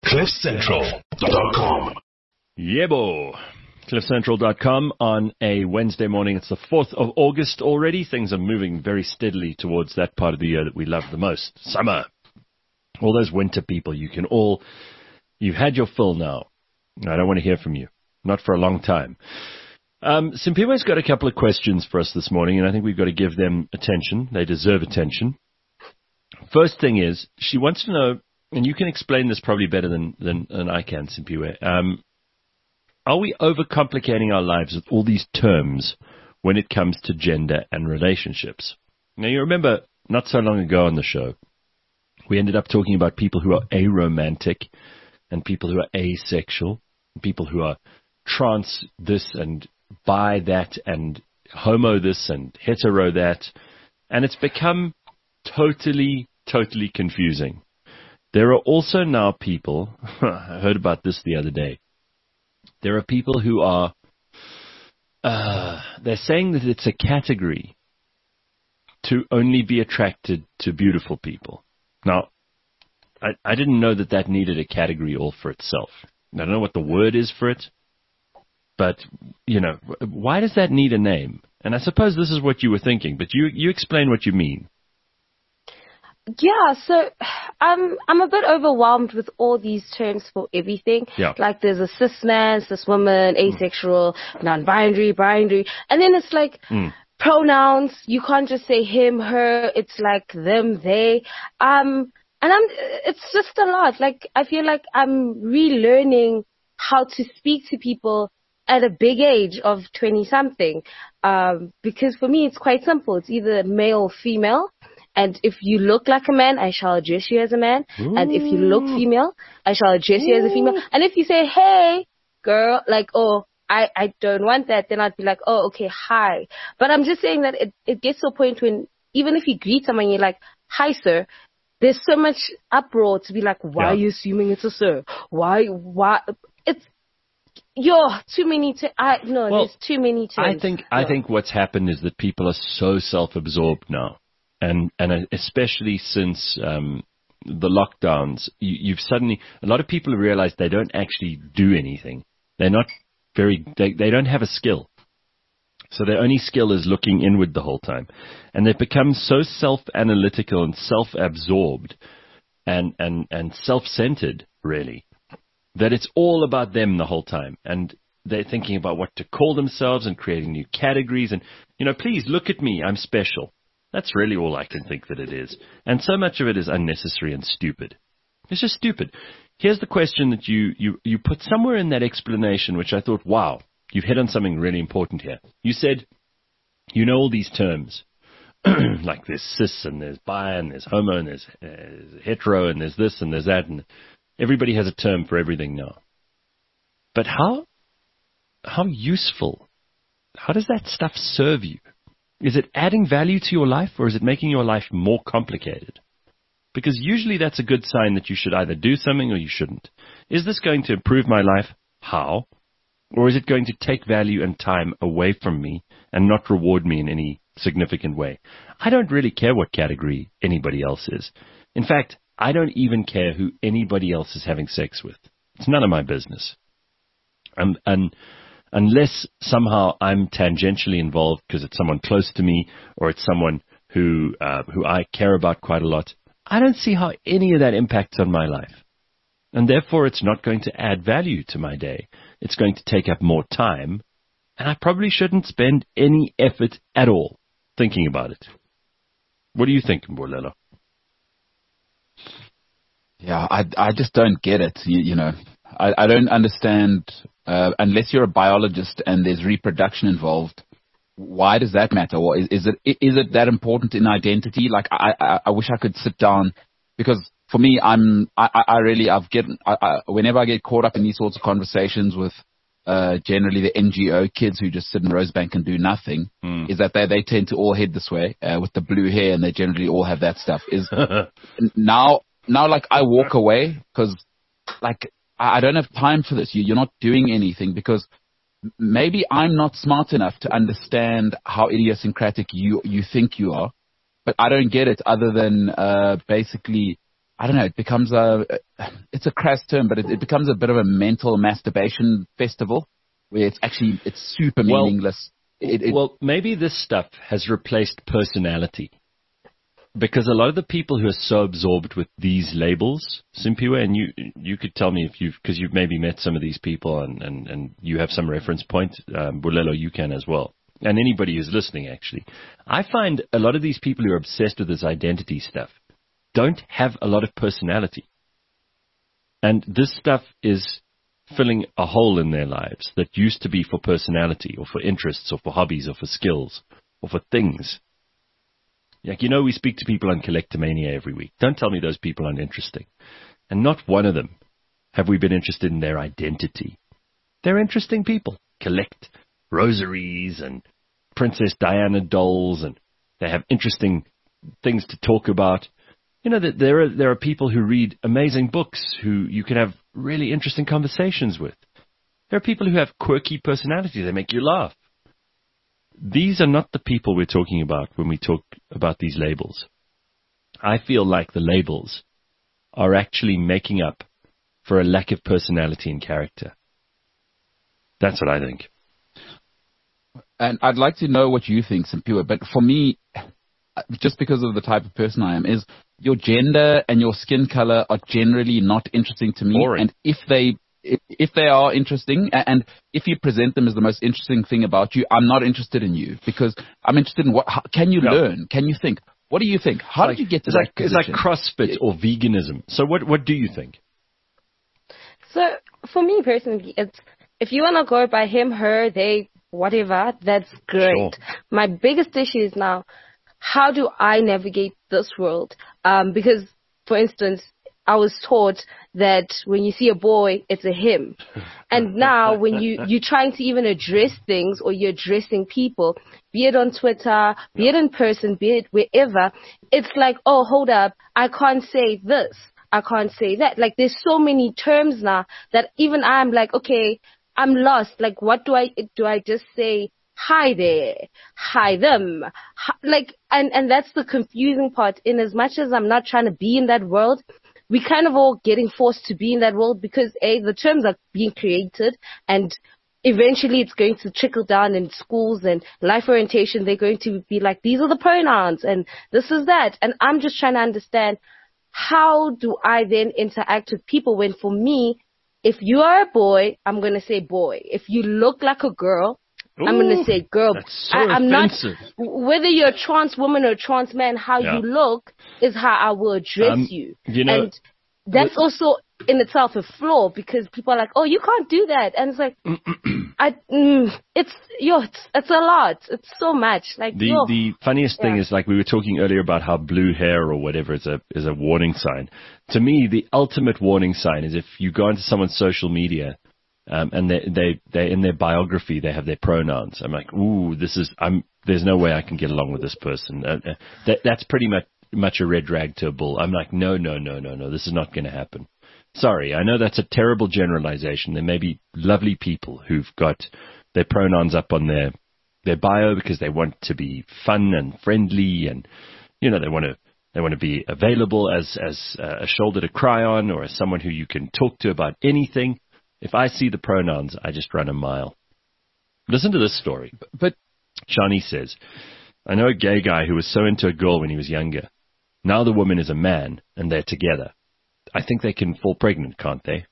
CliffCentral.com. Yebo. CliffCentral.com on a Wednesday morning. It's the 4th of August already. Things are moving very steadily towards that part of the year that we love the most. Summer. All those winter people, you've had your fill now. I don't want to hear from you. Not for a long time. Simpiwe's got a couple of questions for us this morning, and I think we've got to give them attention. They deserve attention. First thing is, she wants to know, and you can explain this probably better than I can, Simpiwe. Are we overcomplicating our lives with all these terms when it comes to gender and relationships? Now, you remember not so long ago on the show, we ended up talking about people who are aromantic and people who are asexual, and people who are trans this and bi that and homo this and hetero that. And it's become totally confusing. There are also now people, I heard about this the other day, there are people who are, they're saying that it's a category to only be attracted to beautiful people. Now, I didn't know that needed a category all for itself. I don't know what the word is for it, but, why does that need a name? And I suppose this is what you were thinking, but you explain what you mean. Yeah, so I'm a bit overwhelmed with all these terms for everything. Yeah. Like there's a cis man, cis woman, asexual, non-binary, binary, and then it's like pronouns. You can't just say him, her. It's like them, they. It's just a lot. Like I feel like I'm relearning how to speak to people at a big age of 20-something. Because for me it's quite simple. It's either male or female. And if you look like a man, I shall address you as a man. Ooh. And if you look female, I shall address you as a female. And if you say, hey, girl, like, oh, I don't want that, then I'd be like, oh, okay, hi. But I'm just saying that it gets to a point when even if you greet someone, you're like, hi, sir. There's so much uproar to be like, why are you assuming it's a sir? Why? It's, too many there's too many terms. I think what's happened is that people are so self-absorbed now. And especially since the lockdowns, you've suddenly, a lot of people have realized they don't actually do anything. They're not they don't have a skill. So their only skill is looking inward the whole time. And they've become so self-analytical and self-absorbed and self-centered, really, that it's all about them the whole time. And they're thinking about what to call themselves and creating new categories. And, please look at me, I'm special. That's really all I can think that it is. And so much of it is unnecessary and stupid. It's just stupid. Here's the question that you put somewhere in that explanation, which I thought, wow, you've hit on something really important here. You said, all these terms, like there's cis and there's bi and there's homo and there's hetero and there's this and there's that. And everybody has a term for everything now. But how useful, how does that stuff serve you? Is it adding value to your life, or is it making your life more complicated? Because usually that's a good sign that you should either do something or you shouldn't. Is this going to improve my life? How? Or is it going to take value and time away from me and not reward me in any significant way? I don't really care what category anybody else is. In fact, I don't even care who anybody else is having sex with. It's none of my business. And unless somehow I'm tangentially involved because it's someone close to me or it's someone who I care about quite a lot, I don't see how any of that impacts on my life. And therefore, it's not going to add value to my day. It's going to take up more time, and I probably shouldn't spend any effort at all thinking about it. What do you think, Mbolelo? Yeah, I just don't get it. I don't understand, unless you're a biologist and there's reproduction involved, why does that matter? Or is it that important in identity? Like, I wish I could sit down, because for me, whenever I get caught up in these sorts of conversations with generally the NGO kids who just sit in Rosebank and do nothing, is that they tend to all head this way with the blue hair, and they generally all have that stuff. Now, like, I walk away because, like, I don't have time for this. You're not doing anything, because maybe I'm not smart enough to understand how idiosyncratic you think you are, but I don't get it, other than basically I don't know, it becomes it's a crass term, but it becomes a bit of a mental masturbation festival where it's super meaningless. Well, maybe this stuff has replaced personality. Because a lot of the people who are so absorbed with these labels, Simpiwe, and you could tell me because you've maybe met some of these people and you have some reference point, Bulelo, you can as well. And anybody who's listening, actually. I find a lot of these people who are obsessed with this identity stuff don't have a lot of personality. And this stuff is filling a hole in their lives that used to be for personality or for interests or for hobbies or for skills or for things. Like, we speak to people on Collectomania every week. Don't tell me those people aren't interesting. And not one of them have we been interested in their identity. They're interesting people. Collect rosaries and Princess Diana dolls, and they have interesting things to talk about. There are people who read amazing books who you can have really interesting conversations with. There are people who have quirky personalities. They make you laugh. These are not the people we're talking about when we talk about these labels. I feel like the labels are actually making up for a lack of personality and character. That's what I think. And I'd like to know what you think, Simpiwe, but for me, just because of the type of person I am, is your gender and your skin color are generally not interesting to me. Boring. And if they are interesting, and if you present them as the most interesting thing about you, I'm not interested in you, because I'm interested in can you learn? Can you think? What do you think? How did you get to that position? It's like CrossFit or veganism. So what do you think? So for me personally, it's if you want to go by him, her, they, whatever, that's great. Sure. My biggest issue is now, how do I navigate this world? Because, for instance, I was taught that when you see a boy, it's a him. And now when you're trying to even address things, or you're addressing people, be it on Twitter, be it in person, be it wherever, it's like, oh, hold up, I can't say this, I can't say that. Like, there's so many terms now that even I'm like, okay, I'm lost. Like, what do I just say? Hi there, hi them, like, and that's the confusing part. In as much as I'm not trying to be in that world, we kind of all getting forced to be in that world because the terms are being created, and eventually it's going to trickle down in schools and life orientation. They're going to be like, these are the pronouns and this is that. And I'm just trying to understand, how do I then interact with people when, for me, if you are a boy, I'm going to say boy. If you look like a girl, I'm going to say girl. That's so offensive. Whether you're a trans woman or a trans man, how you look is how I will address you. And that's also in itself a flaw, because people are like, oh, you can't do that. And it's like, it's a lot. It's so much. Like, the funniest thing is, like, we were talking earlier about how blue hair or whatever is a warning sign. To me, the ultimate warning sign is if you go into someone's social media, and they in their biography, they have their pronouns. I'm like, ooh, there's no way I can get along with this person. That's pretty much a red rag to a bull. I'm like, no, this is not going to happen. Sorry, I know that's a terrible generalization. There may be lovely people who've got their pronouns up on their bio because they want to be fun and friendly, and they want to be available as a shoulder to cry on, or as someone who you can talk to about anything. If I see the pronouns, I just run a mile. Listen to this story. But Shani says, I know a gay guy who was so into a girl when he was younger. Now the woman is a man, and they're together. I think they can fall pregnant, can't they?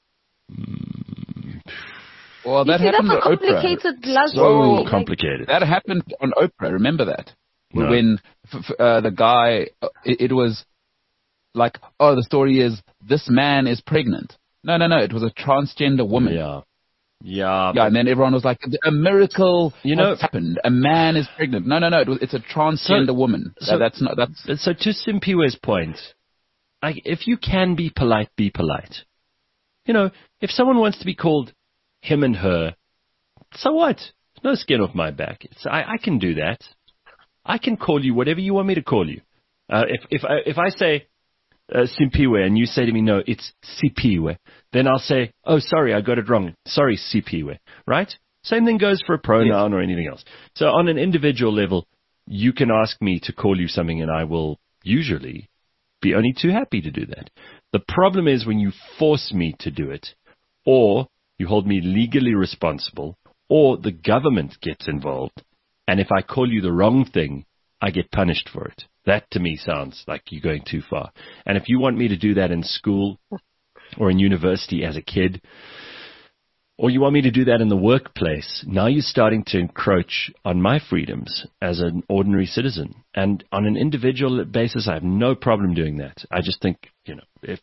Well, that happened on Oprah. So complicated. That happened on Oprah. Remember that? No. When the guy, it was like, oh, the story is this man is pregnant. No. It was a transgender woman. Yeah. And then everyone was like, a miracle has happened. A man is pregnant. No. It's a transgender woman. So to Simpiwe's point, like, if you can be polite, be polite. If someone wants to be called him and her, so what? No skin off my back. I can do that. I can call you whatever you want me to call you. If I say Simpiwe and you say to me, no, it's Sipiwe, then I'll say, oh, sorry, I got it wrong. Sorry, Sipiwe, right? Same thing goes for a pronoun or anything else. So on an individual level, you can ask me to call you something and I will usually be only too happy to do that. The problem is when you force me to do it, or you hold me legally responsible, or the government gets involved, and if I call you the wrong thing, I get punished for it. That to me sounds like you're going too far. And if you want me to do that in school or in university as a kid, or you want me to do that in the workplace, now you're starting to encroach on my freedoms as an ordinary citizen. And on an individual basis, I have no problem doing that. I just think, if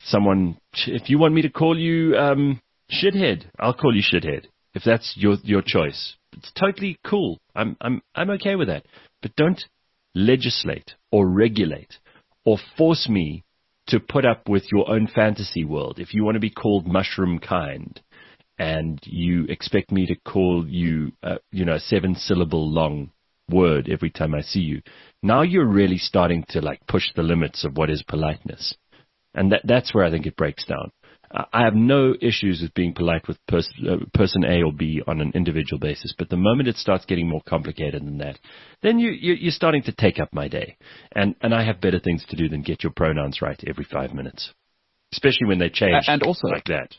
you want me to call you shithead, I'll call you shithead. If that's your choice, it's totally cool. I'm okay with that. But don't legislate or regulate or force me to put up with your own fantasy world. If you want to be called mushroom kind, and you expect me to call you, a 7-syllable long word every time I see you, now you're really starting to push the limits of what is politeness. And that's where I think it breaks down. I have no issues with being polite with person A or B on an individual basis, but the moment it starts getting more complicated than that, then you're starting to take up my day. And I have better things to do than get your pronouns right every 5 minutes, especially when they change and also, like that.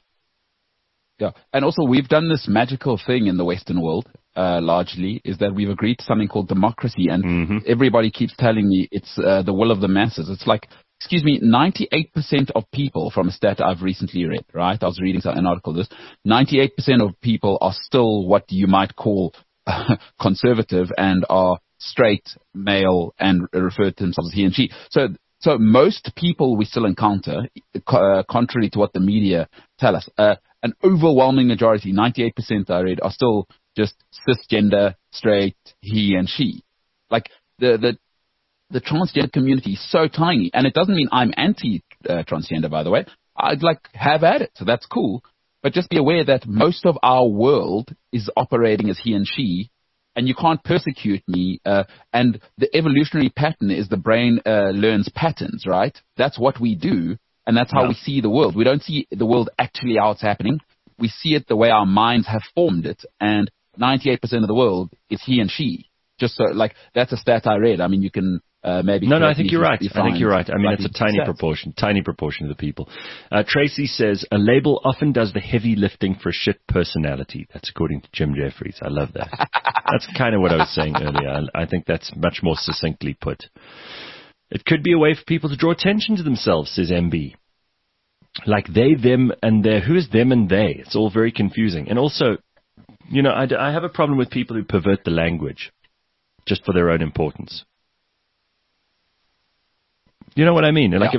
Yeah, and also we've done this magical thing in the Western world, largely, is that we've agreed to something called democracy, and everybody keeps telling me it's the will of the masses. It's like, excuse me, 98% of people, from a stat I've recently read, right? I was reading an article of this. 98% of people are still what you might call conservative and are straight, male, and refer to themselves as he and she. So most people we still encounter, contrary to what the media tell us, an overwhelming majority, 98% I read, are still just cisgender, straight, he and she. Like the transgender community is so tiny, and it doesn't mean I'm anti-transgender, by the way. I'd have at it, so that's cool. But just be aware that most of our world is operating as he and she, and you can't persecute me. And the evolutionary pattern is the brain learns patterns, right? That's what we do, and that's how we see the world. We don't see the world actually how it's happening. We see it the way our minds have formed it, and 98% of the world is he and she. Just so, that's a stat I read. I mean, you can maybe... No, I think you're right. I think you're right. I mean, it's a tiny proportion of the people. Tracy says, a label often does the heavy lifting for shit personality. That's according to Jim Jeffries. I love that. That's kind of what I was saying earlier. I think that's much more succinctly put. It could be a way for people to draw attention to themselves, says MB. Like they, them, and their. Who is them and they? It's all very confusing. And also, I have a problem with people who pervert the language just for their own importance. You know what I mean? Like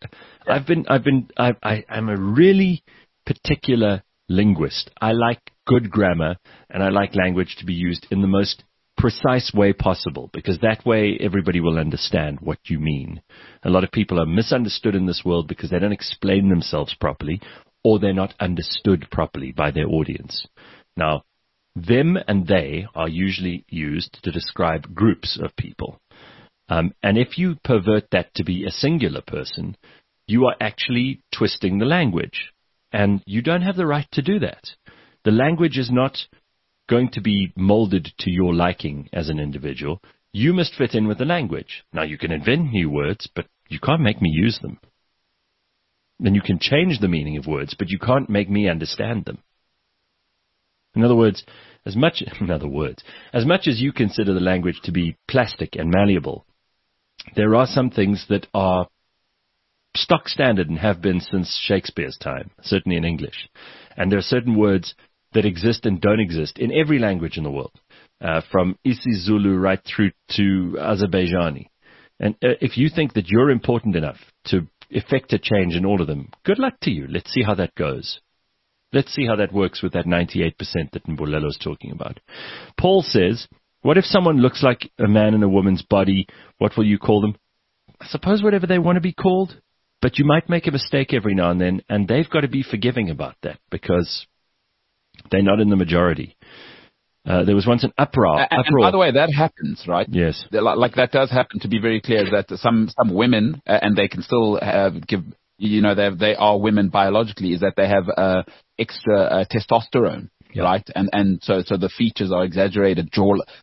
I'm a really particular linguist. I like good grammar, and I like language to be used in the most precise way possible, because that way everybody will understand what you mean. A lot of people are misunderstood in this world because they don't explain themselves properly, or they're not understood properly by their audience. Now, them and they are usually used to describe groups of people. And if you pervert that to be a singular person, you are actually twisting the language. And you don't have the right to do that. The language is not going to be molded to your liking as an individual. You must fit in with the language. Now, you can invent new words, but you can't make me use them. And you can change the meaning of words, but you can't make me understand them. In other words, as much as you consider the language to be plastic and malleable, there are some things that are stock standard and have been since Shakespeare's time, certainly in English. And there are certain words that exist and don't exist in every language in the world, from isiZulu right through to Azerbaijani. And if you think that you're important enough to effect a change in all of them, good luck to you. Let's see how that goes. Let's see how that works with that 98% that Mbulelo is talking about. Paul says, what if someone looks like a man in a woman's body? What will you call them? I suppose whatever they want to be called. But you might make a mistake every now and then, and they've got to be forgiving about that, because they're not in the majority. There was once an uproar. And by the way, that happens, right? Yes. Like that does happen, to be very clear, that some women, and they can still give, they are women biologically, is that they have extra testosterone, right? And so the features are exaggerated,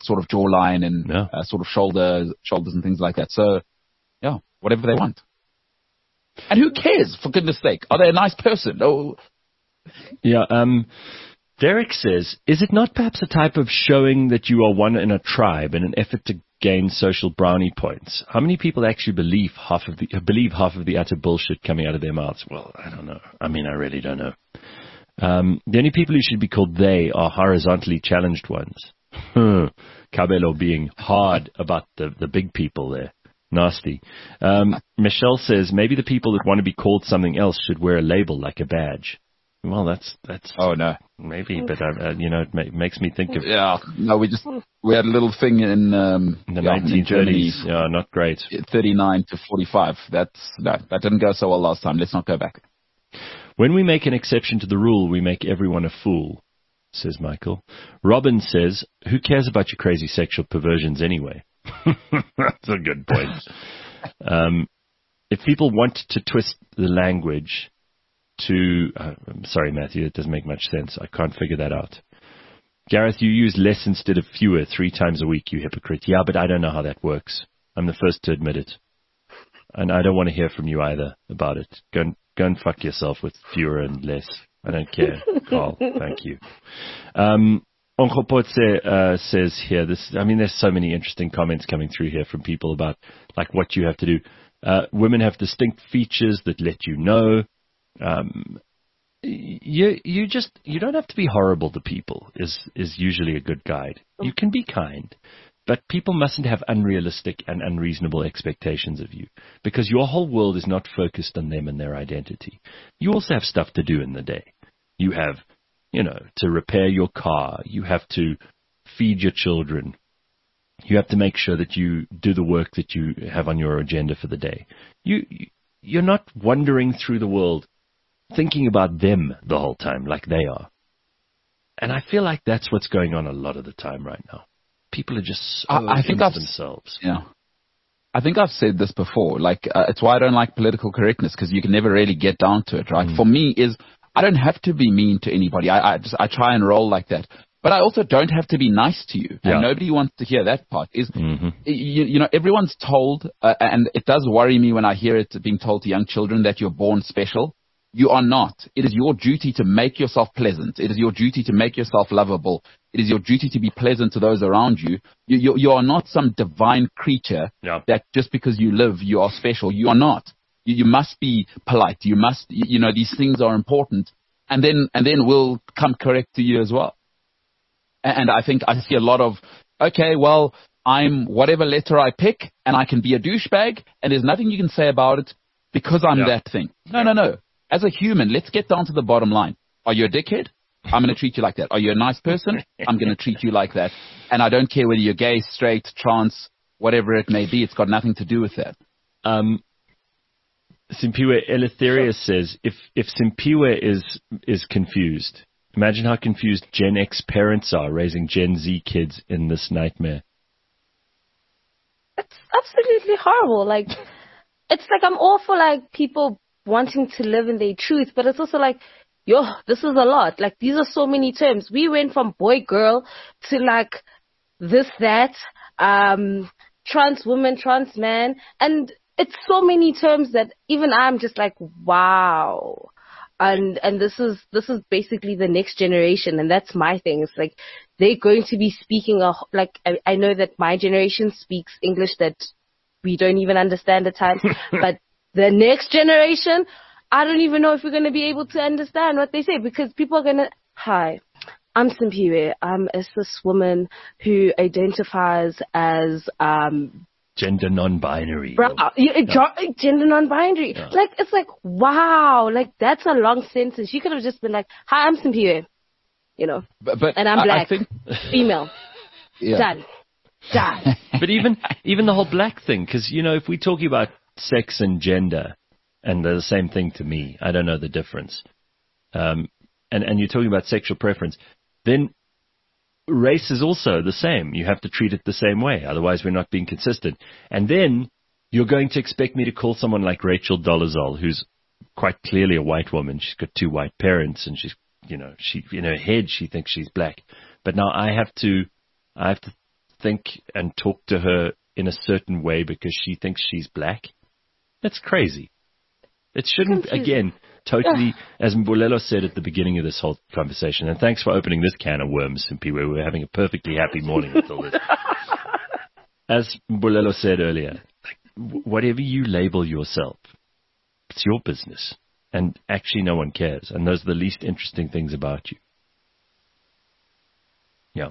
jawline and sort of shoulders and things like that. So, yeah, whatever they want. And who cares, for goodness sake? Are they a nice person? Oh. Yeah, Derek says, is it not perhaps a type of showing that you are one in a tribe in an effort to gain social brownie points? How many people actually believe half of the utter bullshit coming out of their mouths? Well, I don't know. I mean, I really don't know. The only people who should be called they are horizontally challenged ones. Cabello being hard about the big people there. Nasty. Michelle says, maybe the people that want to be called something else should wear a label like a badge. Well, that's. Oh no. Maybe, but it makes me think of. Yeah. No, we had a little thing in the 1930s. Yeah, not great. 39 to 45. That didn't go so well last time. Let's not go back. When we make an exception to the rule, we make everyone a fool, says Michael. Robin says, who cares about your crazy sexual perversions anyway? That's a good point. If people want to twist the language to... I'm sorry, Matthew, it doesn't make much sense. I can't figure that out. Gareth, you use less instead of fewer 3 times a week, you hypocrite. Yeah, but I don't know how that works. I'm the first to admit it. And I don't want to hear from you either about it. Go and fuck yourself with fewer and less. I don't care, Carl. Thank you. Onkopotse says here, there's so many interesting comments coming through here from people about like what you have to do. Women have distinct features that let you know. You don't have to be horrible to people is usually a good guide. You can be kind, but people mustn't have unrealistic and unreasonable expectations of you because your whole world is not focused on them and their identity. You also have stuff to do in the day. You have, to repair your car. You have to feed your children. You have to make sure that you do the work that you have on your agenda for the day. You're not wandering through the world thinking about them the whole time like they are. And I feel like that's what's going on a lot of the time right now. People are just so into themselves. Yeah. I think I've said this before. It's why I don't like political correctness, because you can never really get down to it, right? For me, I don't have to be mean to anybody. I try and roll like that. But I also don't have to be nice to you. And nobody wants to hear that part. Everyone's told, and it does worry me when I hear it being told to young children that you're born special. You are not. It is your duty to make yourself pleasant. It is your duty to make yourself lovable. It is your duty to be pleasant to those around you. You are not some divine creature that just because you live, you are special. You are not. You must be polite. You must, these things are important. And then we'll come correct to you as well. And I think I see a lot of, okay, well, I'm whatever letter I pick and I can be a douchebag and there's nothing you can say about it because I'm that thing. No. As a human, let's get down to the bottom line. Are you a dickhead? I'm going to treat you like that. Are you a nice person? I'm going to treat you like that. And I don't care whether you're gay, straight, trans, whatever it may be. It's got nothing to do with that. Simpiwe Eleutherius says, if Simpiwe is confused, imagine how confused Gen X parents are raising Gen Z kids in this nightmare. It's absolutely horrible. It's like I'm all for people wanting to live in their truth, but it's also this is a lot. These are so many terms. We went from boy, girl to this, that, trans woman, trans man, and it's so many terms that even I'm just wow. And this is basically the next generation, and that's my thing. It's they're going to be speaking I know that my generation speaks English that we don't even understand at times, but the next generation, I don't even know if we're going to be able to understand what they say, because people are going to, hi, I'm Simpiwe. I'm a cis woman who identifies as gender non-binary. Gender non-binary. Yeah. It's wow, that's a long sentence. You could have just been hi, I'm Simpiwe, but and I'm black, I think, female. Done. But even the whole black thing, because, if we're talking about sex and gender, and they're the same thing to me, I don't know the difference. And you're talking about sexual preference, then race is also the same. You have to treat it the same way, otherwise we're not being consistent. And then you're going to expect me to call someone like Rachel Dolezal, who's quite clearly a white woman. She's got 2 white parents, and she's, she in her head she thinks she's black. But now I have to think and talk to her in a certain way because she thinks she's black. That's crazy. It shouldn't, again, totally, as Mbulelo said at the beginning of this whole conversation, and thanks for opening this can of worms, Simpi, where we're having a perfectly happy morning until this. As Mbulelo said earlier, whatever you label yourself, it's your business. And actually no one cares. And those are the least interesting things about you. Yeah.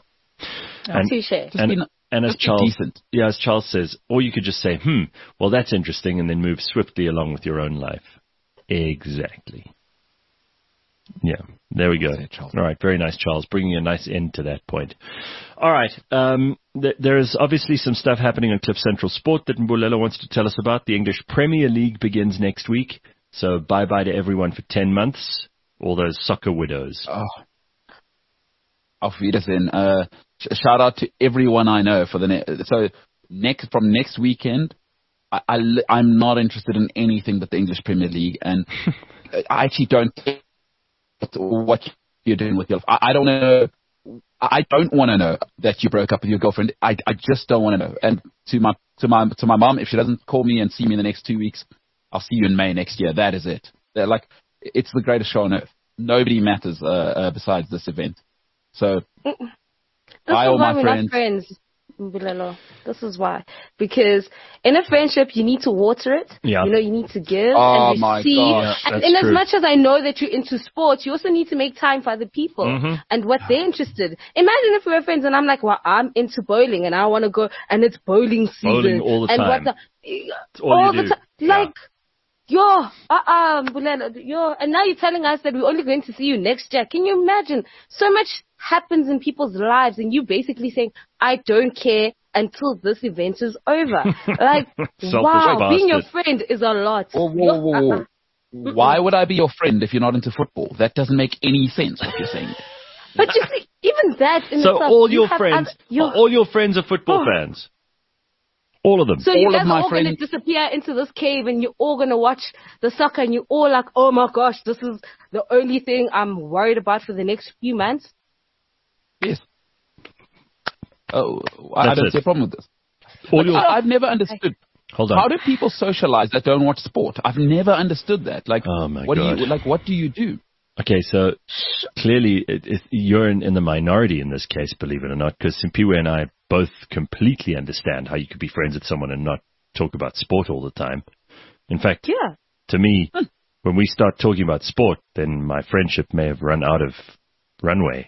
And as Charles says, or you could just say, well, that's interesting, and then move swiftly along with your own life. Exactly. Yeah, there we go. All right, very nice, Charles, bringing a nice end to that point. All right, there is obviously some stuff happening on Cliff Central Sport that Mbulelo wants to tell us about. The English Premier League begins next week, so bye-bye to everyone for 10 months, all those soccer widows. Oh. Auf Wiedersehen. Shout out to everyone I know for from next weekend. I'm not interested in anything but the English Premier League, and I actually don't care what you're doing with your life. I don't know. I don't want to know that you broke up with your girlfriend. I just don't want to know. And to my mom, if she doesn't call me and see me in the next 2 weeks, I'll see you in May next year. That is it. It's the greatest show on earth. Nobody matters besides this event. So, bye all my friends. Mbulelo. This is why. Because in a friendship, you need to water it. Yeah. You need to give and receive. God, and in as much as I know that you're into sports, you also need to make time for other people and what they're interested. Imagine if we were friends and I'm like, well, I'm into bowling and I want to go and it's bowling season. Bowling all the time. All the time. Mbulelo, and now you're telling us that we're only going to see you next year. Can you imagine? So much happens in people's lives, and you basically saying, I don't care until this event is over. Wow, being your friend is a lot. Whoa. Why would I be your friend if you're not into football? That doesn't make any sense, what you're saying. But you see, even that in so itself, all your friends are football fans? All of them. So you guys are all going to disappear into this cave and you're all going to watch the soccer and you're all like, oh my gosh, this is the only thing I'm worried about for the next few months? Yes. Oh, I don't see a problem with this. I've never understood. Hold on. How do people socialize that don't watch sport? I've never understood that. Oh my God. What do you do? Okay, so clearly you're in the minority in this case, believe it or not, because Simpiwe and I both completely understand how you could be friends with someone and not talk about sport all the time. In fact, to me, when we start talking about sport, then my friendship may have run out of runway.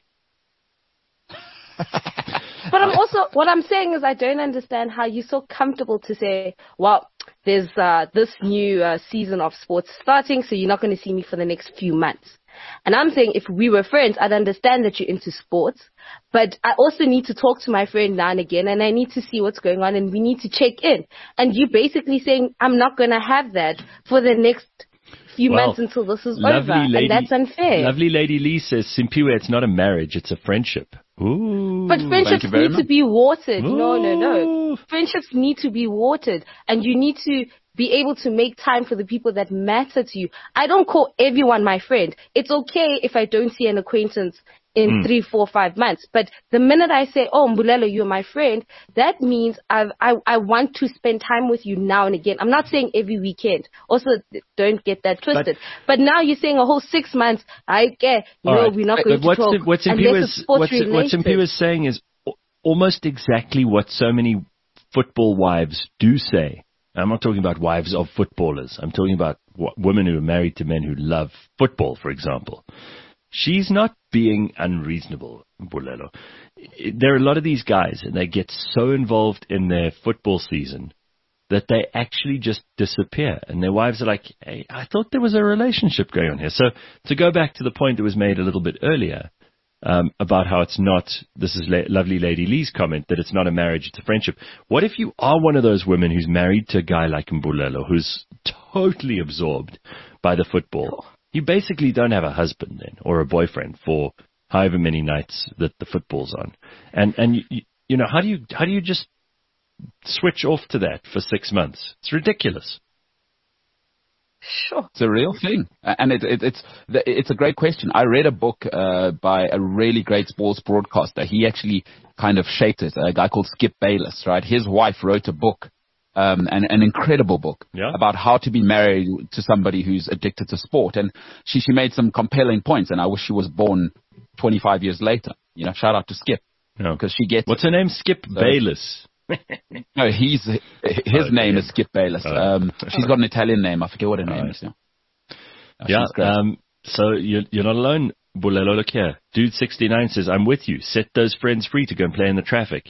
But what I'm saying is I don't understand how you're so comfortable to say, well, there's this new season of sports starting, so you're not going to see me for the next few months. And I'm saying if we were friends, I'd understand that you're into sports, but I also need to talk to my friend now and again, and I need to see what's going on, and we need to check in. And you basically saying, I'm not going to have that for the next few months until this is over, and that's unfair. Lovely Lady Lee says, Simpiwe, it's not a marriage, it's a friendship. Ooh, but friendships need to be watered. Ooh. No. Friendships need to be watered, and you need to be able to make time for the people that matter to you. I don't call everyone my friend. It's okay if I don't see an acquaintance in 3, 4, 5 months. But the minute I say, oh, Mbulelo, you're my friend, that means I want to spend time with you now and again. I'm not saying every weekend. Also, don't get that twisted. But now you're saying a whole 6 months, I get, we're not going to talk. What Simpi was saying is almost exactly what so many football wives do say. I'm not talking about wives of footballers. I'm talking about women who are married to men who love football, for example. She's not being unreasonable, Mbulelo. There are a lot of these guys, and they get so involved in their football season that they actually just disappear. And their wives are like, hey, I thought there was a relationship going on here. So to go back to the point that was made a little bit earlier, about how it's not, this is lovely Lady Lee's comment, that it's not a marriage, it's a friendship. What if you are one of those women who's married to a guy like Mbulelo, who's totally absorbed by the football? You basically don't have a husband then, or a boyfriend for however many nights that the football's on. And you know, how do you just switch off to that for 6 months? It's ridiculous. Sure. It's a real thing. And it's a great question. I read a book by a really great sports broadcaster. He actually kind of shaped it, a guy called Skip Bayless, right? His wife wrote a book and an incredible book Yeah. about how to be married to somebody who's addicted to sport. And she made some compelling points, and I wish she was born 25 years later. Shout out to Skip, because she gets What's her name? Skip Bayless. No, his name is Skip Bayless. She's got an Italian name. I forget what her name is. Yeah. So you're not alone, Bulelo. Look here. Dude 69 says, I'm with you. Set those friends free to go and play in the traffic.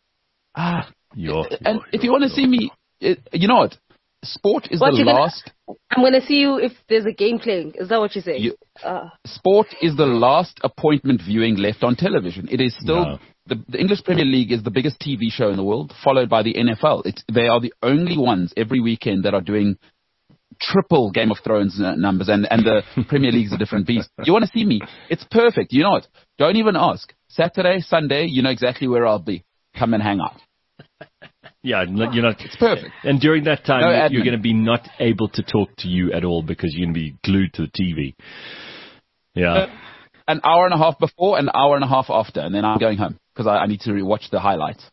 If you want to see me, you know what? Sport is the last. I'm going to see you if there's a game playing. Is that what you're saying? Sport is the last appointment viewing left on television. It is still the English Premier League is the biggest TV show in the world, followed by the NFL. They are the only ones every weekend that are doing triple Game of Thrones numbers, and the Premier League's a different beast. You want to see me? It's perfect. You know what? Don't even ask. Saturday, Sunday, you know exactly where I'll be. Come and hang out. Yeah, you're not. It's perfect. And during that time, you're going to be not able to talk to you at all because you're going to be glued to the TV. Yeah. An hour and a half before, an hour and a half after, and then I'm going home because I need to rewatch the highlights.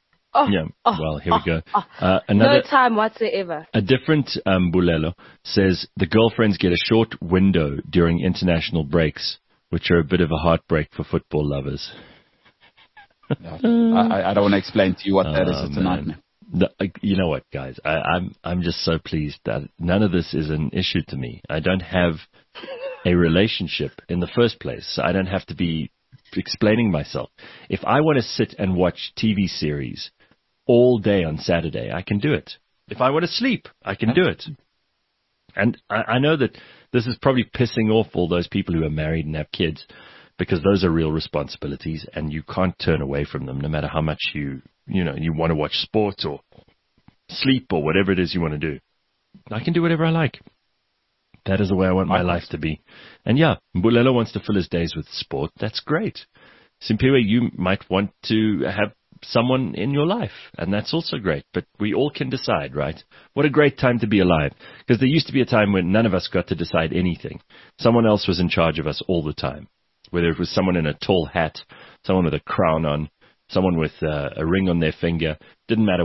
Well, here we go. No time whatsoever. A different Bulelo says the girlfriends get a short window during international breaks, which are a bit of a heartbreak for football lovers. I don't want to explain to you what that is. It's a nightmare. You know what, guys? I'm just so pleased that none of this is an issue to me. I don't have a relationship in the first place. I don't have to be explaining myself. If I want to sit and watch TV series all day on Saturday, I can do it. If I want to sleep, I can do it. And I know that this is probably pissing off all those people who are married and have kids, because those are real responsibilities and you can't turn away from them no matter how much you want to watch sports or sleep or whatever it is you want to do. I can do whatever I like. That is the way I want my life to be. And yeah, Bulelo wants to fill his days with sport. That's great. Simpiwe, you might want to have someone in your life, and that's also great. But we all can decide, right? What a great time to be alive. Because there used to be a time when none of us got to decide anything. Someone else was in charge of us all the time. Whether it was someone in a tall hat, someone with a crown on, someone with a ring on their finger. Didn't matter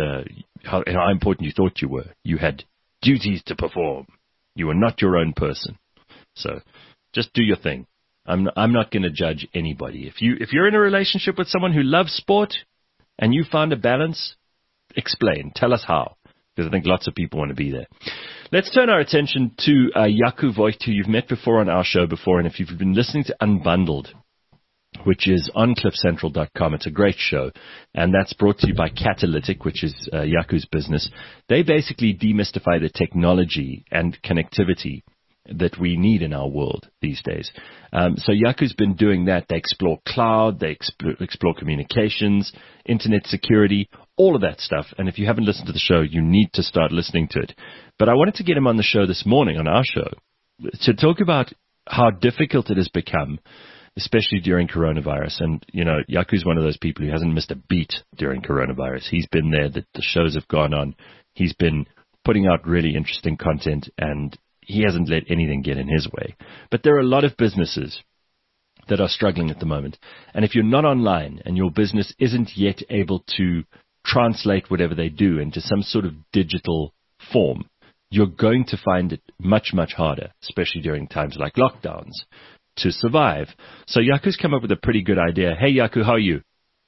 how important you thought you were. You had duties to perform. You were not your own person. So just do your thing. I'm not going to judge anybody. If you're in a relationship with someone who loves sport and you found a balance, explain. Tell us how. Because I think lots of people want to be there. Let's turn our attention to Jaco Voigt, who you've met before on our show before. And if you've been listening to Unbundled, which is on cliffcentral.com, it's a great show. And that's brought to you by Catalytic, which is Jaco's business. They basically demystify the technology and connectivity that we need in our world these days. So Jaco's been doing that. They explore cloud, they explore communications, internet security, all of that stuff. And if you haven't listened to the show, you need to start listening to it. But I wanted to get him on the show this morning, on our show, to talk about how difficult it has become, especially during coronavirus. And, Jaco's one of those people who hasn't missed a beat during coronavirus. He's been there, the shows have gone on. He's been putting out really interesting content, and he hasn't let anything get in his way. But there are a lot of businesses that are struggling at the moment. And if you're not online and your business isn't yet able to translate whatever they do into some sort of digital form, you're going to find it much, much harder, especially during times like lockdowns, to survive. So Jaco's come up with a pretty good idea. Hey, Jaco, how are you?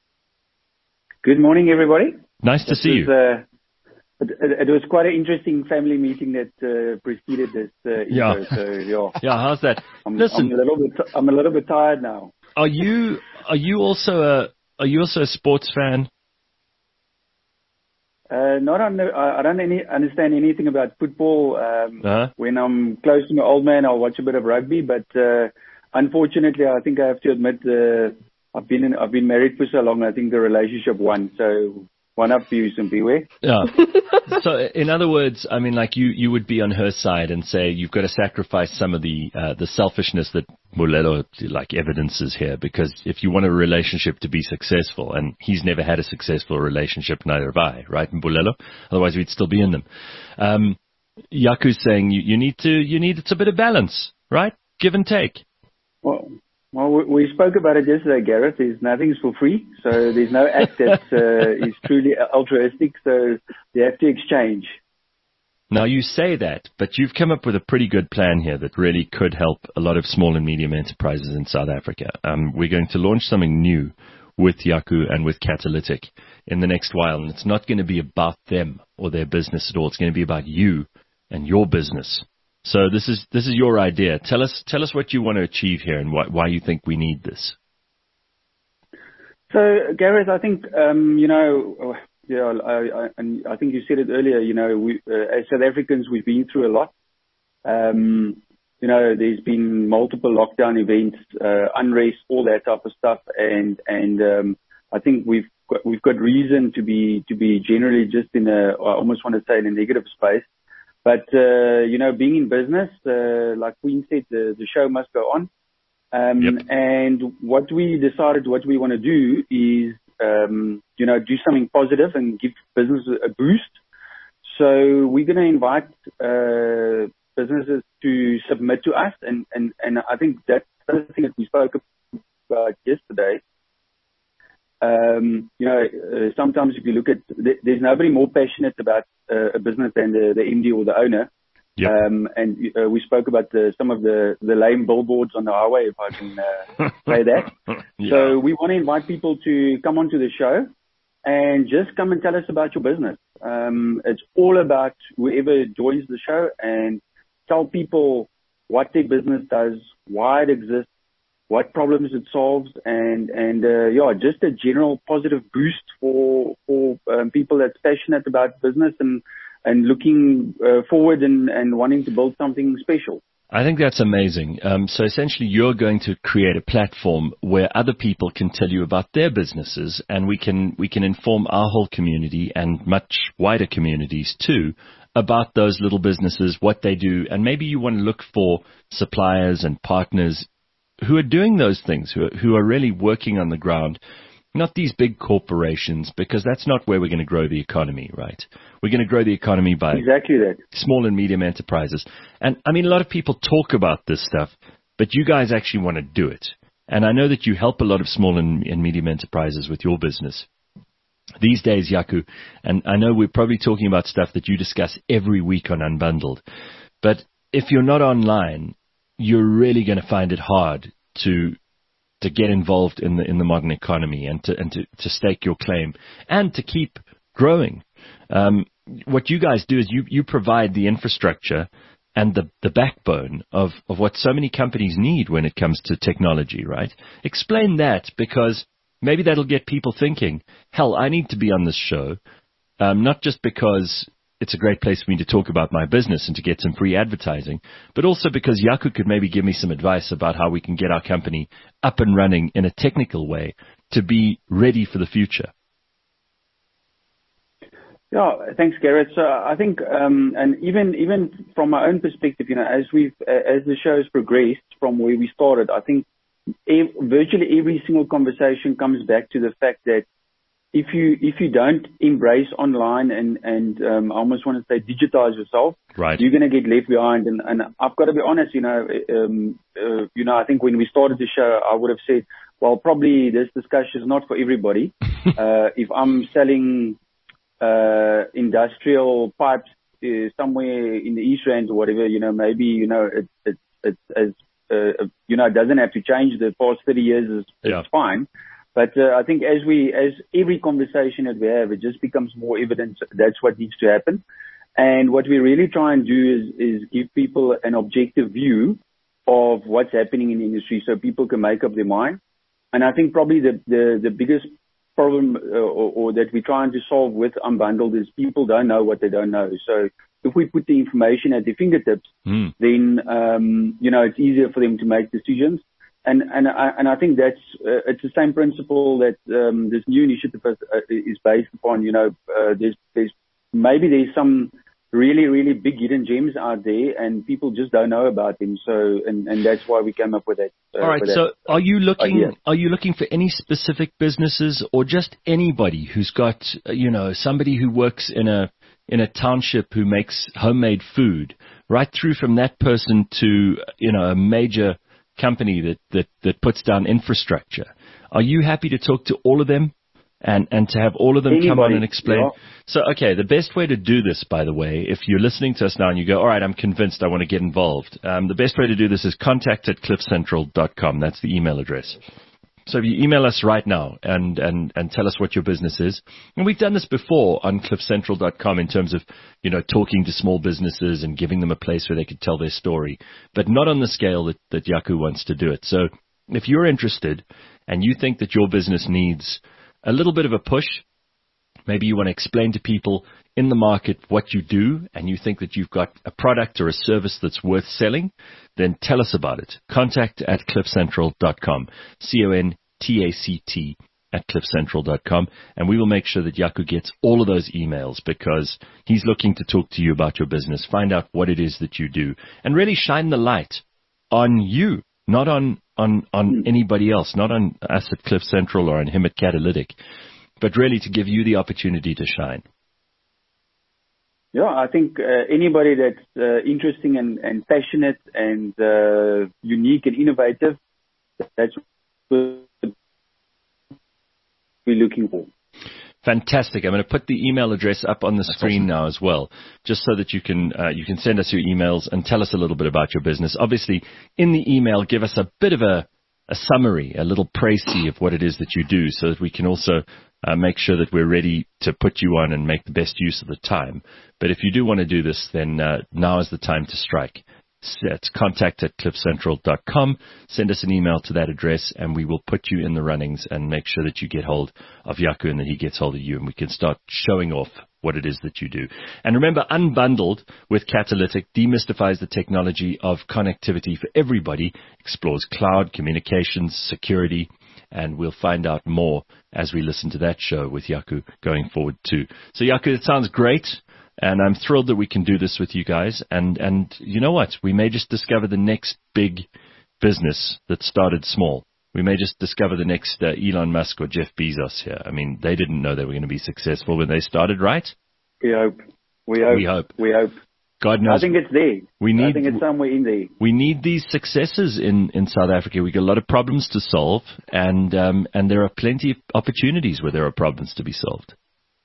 Good morning, everybody. Nice to see you. It was quite an interesting family meeting that preceded this intro. So, yeah. How's that? Listen, I'm a little bit tired now. Are you also a sports fan? I don't understand anything about football. When I'm close to my old man, I'll watch a bit of rugby. But unfortunately, I think I have to admit, I've been married for so long. I think the relationship won. So one up for you, Simpiwe. Yeah. So in other words, I mean, like you would be on her side and say you've got to sacrifice some of the selfishness that Bulelo evidences here, because if you want a relationship to be successful, and he's never had a successful relationship, neither have I, right, Bulelo? Otherwise we'd still be in them. Jaco's saying you need it's a bit of balance, right? Give and take. Well, Well, we spoke about it yesterday, Gareth. Nothing's for free, so there's no act that is truly altruistic, so you have to exchange. Now, you say that, but you've come up with a pretty good plan here that really could help a lot of small and medium enterprises in South Africa. We're going to launch something new with Yaku and with Catalytic in the next while, and it's not going to be about them or their business at all. It's going to be about you and your business. So this is your idea. Tell us what you want to achieve here and why you think we need this. So, Gareth, I think I think you said it earlier. We as South Africans, we've been through a lot. There's been multiple lockdown events, unrest, all that type of stuff, and I think we've got reason to be generally just I almost want to say in a negative space. But, being in business, like Queen said, the show must go on. Yep. And what we decided what we want to do is, do something positive and give business a boost. So we're going to invite businesses to submit to us. And I think that's the thing that we spoke about yesterday. Sometimes if you look at, there's nobody more passionate about a business than the MD or the owner. Yep. We spoke about some of the lame billboards on the highway, if I can say that. Yeah. So we want to invite people to come onto the show and just come and tell us about your business. It's all about whoever joins the show and tell people what their business does, why it exists, what problems it solves, and just a general positive boost for people that's passionate about business and looking forward and wanting to build something special. I think that's amazing. So essentially, you're going to create a platform where other people can tell you about their businesses, and we can inform our whole community and much wider communities too about those little businesses, what they do, and maybe you want to look for suppliers and partners who are doing those things, who are really working on the ground, not these big corporations, because that's not where we're going to grow the economy, right? We're going to grow the economy by exactly that. Small and medium enterprises. And I mean, a lot of people talk about this stuff, but you guys actually want to do it. And I know that you help a lot of small and medium enterprises with your business these days, Yaku. And I know we're probably talking about stuff that you discuss every week on Unbundled. But if you're not online, you're really going to find it hard to get involved in the modern economy and to stake your claim and to keep growing. What you guys do is you provide the infrastructure and the backbone of what so many companies need when it comes to technology, right? Explain that, because maybe that'll get people thinking, hell, I need to be on this show, not just because it's a great place for me to talk about my business and to get some free advertising, but also because Yaku could maybe give me some advice about how we can get our company up and running in a technical way to be ready for the future. Yeah, thanks, Gareth. So I think, and even from my own perspective, as the show's progressed from where we started, I think virtually every single conversation comes back to the fact that if you don't embrace online and I almost want to say digitize yourself, right, you're going to get left behind. And I've got to be honest, I think when we started the show, I would have said, well, probably this discussion is not for everybody. If I'm selling industrial pipes somewhere in the East Rand or whatever, maybe it doesn't have to change. The past 30 years it's fine. But I think as every conversation that we have, it just becomes more evident that's what needs to happen. And what we really try and do is give people an objective view of what's happening in the industry so people can make up their mind. And I think probably the biggest problem or that we're trying to solve with Unbundled is people don't know what they don't know. So if we put the information at their fingertips, then, it's easier for them to make decisions. And I think it's the same principle that this new initiative is based upon. There's some really, really big hidden gems out there, and people just don't know about them. So, and that's why we came up with that. All right. So, are you looking for any specific businesses, or just anybody who's got somebody who works in a township who makes homemade food, right through from that person to a major company that puts down infrastructure. Are you happy to talk to all of them and to have all of them come on and explain? Yeah. So, okay, the best way to do this, by the way, if you're listening to us now and you go, all right, I'm convinced I want to get involved, the best way to do this is contact@cliffcentral.com. That's the email address. So if you email us right now and tell us what your business is, and we've done this before on cliffcentral.com in terms of, talking to small businesses and giving them a place where they could tell their story, but not on the scale that Jaco wants to do it. So if you're interested and you think that your business needs a little bit of a push, maybe you want to explain to people in the market what you do, and you think that you've got a product or a service that's worth selling, then tell us about it. Contact@cliffcentral.com, CONTACT@cliffcentral.com, and we will make sure that Jaco gets all of those emails because he's looking to talk to you about your business, find out what it is that you do, and really shine the light on you, not on anybody else, not on us at Cliff Central or on him at Catalytic, but really to give you the opportunity to shine. Yeah, I think anybody that's interesting and passionate and unique and innovative, that's what we're looking for. Fantastic. I'm going to put the email address up on the screen now as well, just so that you can send us your emails and tell us a little bit about your business. Obviously, in the email, give us a bit of a summary, a little précis of what it is that you do, so that we can also make sure that we're ready to put you on and make the best use of the time. But if you do want to do this, then now is the time to strike. It's contact@cliffcentral.com. Send us an email to that address, and we will put you in the runnings and make sure that you get hold of Jaco and that he gets hold of you, and we can start showing off what it is that you do. And remember, Unbundled with Catalytic demystifies the technology of connectivity for everybody, explores cloud, communications, security, and we'll find out more as we listen to that show with Jaco going forward too. So Jaco, it sounds great. And I'm thrilled that we can do this with you guys. And you know what? We may just discover the next big business that started small. We may just discover the next Elon Musk or Jeff Bezos here. I mean, they didn't know they were going to be successful when they started, right? We hope. God knows. I think it's there. I think it's somewhere in there. We need these successes in South Africa. We've got a lot of problems to solve, and there are plenty of opportunities where there are problems to be solved.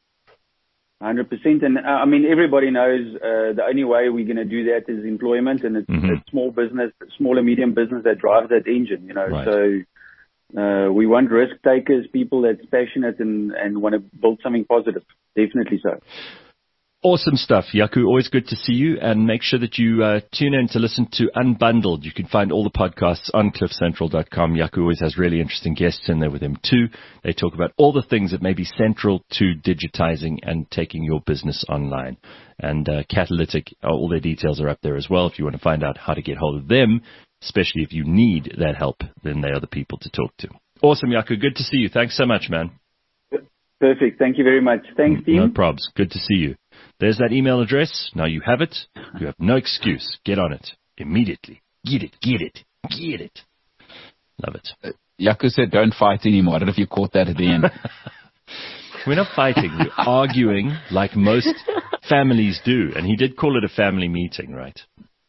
100%. And I mean, everybody knows the only way we're going to do that is employment, and it's small business, small and medium business that drives that engine, Right. So we want risk takers, people that's passionate and want to build something positive. Definitely so. Awesome stuff, Jaco. Always good to see you, and make sure that you tune in to listen to Unbundled. You can find all the podcasts on cliffcentral.com. Jaco always has really interesting guests in there with him too. They talk about all the things that may be central to digitizing and taking your business online. And Catalytic, all their details are up there as well. If you want to find out how to get hold of them, especially if you need that help, then they are the people to talk to. Awesome, Jaco. Good to see you. Thanks so much, man. Perfect. Thank you very much. Thanks, team. No probs. Good to see you. There's that email address. Now you have it. You have no excuse. Get on it immediately. Get it. Love it. Jaco said don't fight anymore. I don't know if you caught that at the end. We're not fighting. We're arguing like most families do. And he did call it a family meeting, right?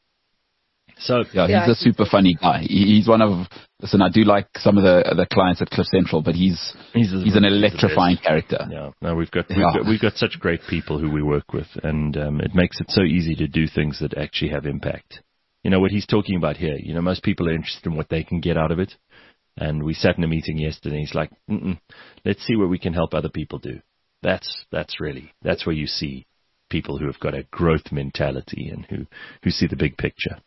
So yeah, he's a super funny guy. He's one of, listen, I do like some of the clients at Cliff Central, but he's an electrifying character. Yeah, no, we've got such great people who we work with, and it makes it so easy to do things that actually have impact. You know what he's talking about here. Most people are interested in what they can get out of it, and we sat in a meeting yesterday. And he's like, let's see what we can help other people do. That's where you see people who have got a growth mentality and who see the big picture.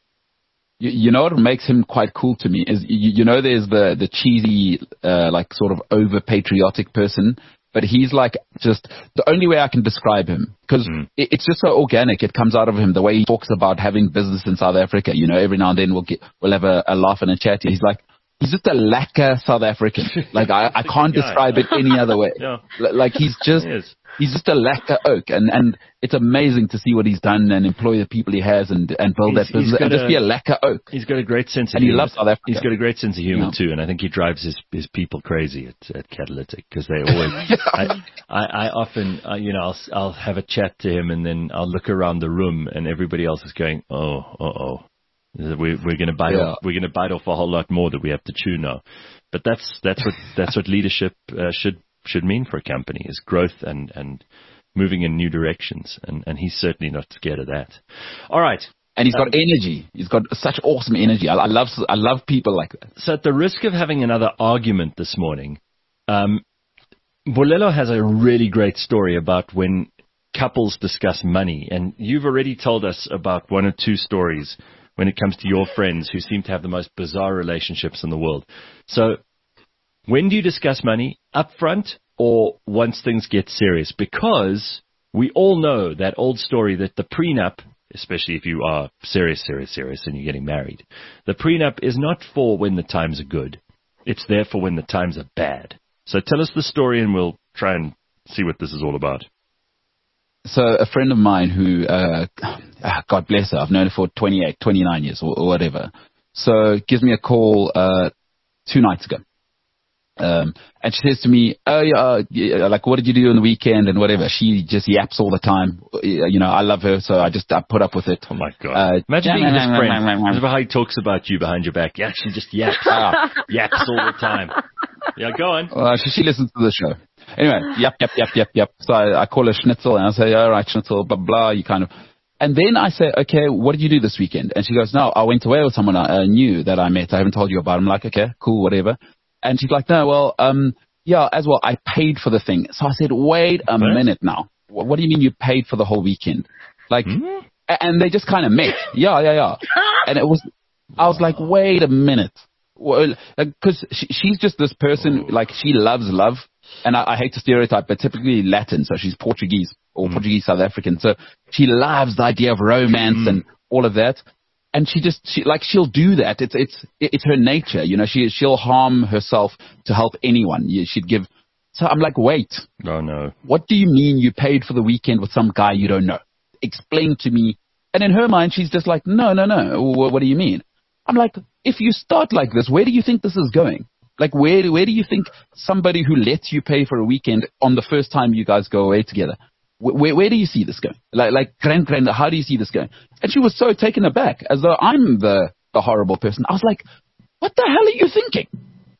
You know what makes him quite cool to me is, there's the cheesy, like sort of over patriotic person, but he's like just the only way I can describe him, because it's just so organic. It comes out of him, the way he talks about having business in South Africa. Every now and then we'll have a laugh and a chat. He's just a lacquer South African. Like I can't describe it any other way. Yeah. Like he's just a lacquer oak, and it's amazing to see what he's done and employ the people he has and build that business and just be a lacquer oak. He's got a great sense of humor. And he loves South Africa. He's got a great sense of humor too, and I think he drives his people crazy at Catalytic, because they always. I often, I'll have a chat to him, and then I'll look around the room, and everybody else is going, oh. We're going to bite off. We're going to bite off a whole lot more that we have to chew now. But that's what leadership should mean for a company, is growth and moving in new directions. And he's certainly not scared of that. All right. And he's got energy. He's got such awesome energy. I love people like that. So at the risk of having another argument this morning, Bolelo has a really great story about when couples discuss money. And you've already told us about one or two stories when it comes to your friends who seem to have the most bizarre relationships in the world. So when do you discuss money? Up front or once things get serious? Because we all know that old story that the prenup, especially if you are serious and you're getting married, the prenup is not for when the times are good. It's there for when the times are bad. So tell us the story and we'll try and see what this is all about. So a friend of mine who, God bless her, I've known her for 28, 29 years or whatever. So gives me a call 2 nights ago. And she says to me, like, what did you do on the weekend and whatever. She just yaps all the time. You know, I love her, so I put up with it. Oh, my God. Imagine being his friend. Imagine how he talks about you behind your back. Yeah, she just yaps. Yaps all the time. Yeah, go on. She listens to the show. Anyway, yep. So I call her Schnitzel, and I say, all right, Schnitzel, blah, blah, you kind of. And then I say, okay, what did you do this weekend? And she goes, no, I went away with someone I knew that I met. I haven't told you about. I'm like, okay, cool, whatever. And she's like, no, well, yeah, as well, I paid for the thing. So I said, wait a minute now. What do you mean you paid for the whole weekend? Like, and they just kind of met. Yeah. And I was like, wait a minute. Well, because she's just this person, like, she loves love. And I hate to stereotype, but typically Latin. So she's Portuguese or Portuguese South African. So she loves the idea of romance and all of that. And she'll do that. It's her nature. You know, she'll harm herself to help anyone. She'd give. So I'm like, wait. Oh, no. What do you mean you paid for the weekend with some guy you don't know? Explain to me. And in her mind, she's just like, no. What do you mean? I'm like, if you start like this, where do you think this is going? Like, where do you think somebody who lets you pay for a weekend on the first time you guys go away together, where do you see this going? Like, how do you see this going? And she was so taken aback, as though I'm the horrible person. I was like, what the hell are you thinking?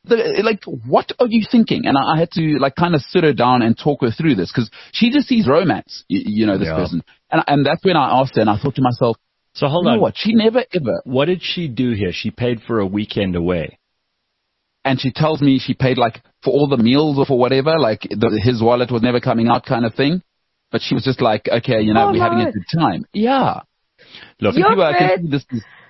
What are you thinking? And I had to, like, kind of sit her down and talk her through this, because she just sees romance, this person. And that's when I asked her, and I thought to myself, so hold on. You know what? She never ever. What did she do here? She paid for a weekend away. And she tells me she paid, like, for all the meals or for whatever, like, his wallet was never coming out kind of thing. But she was just like, okay, we're having a good time. Yeah. Look, I can see this.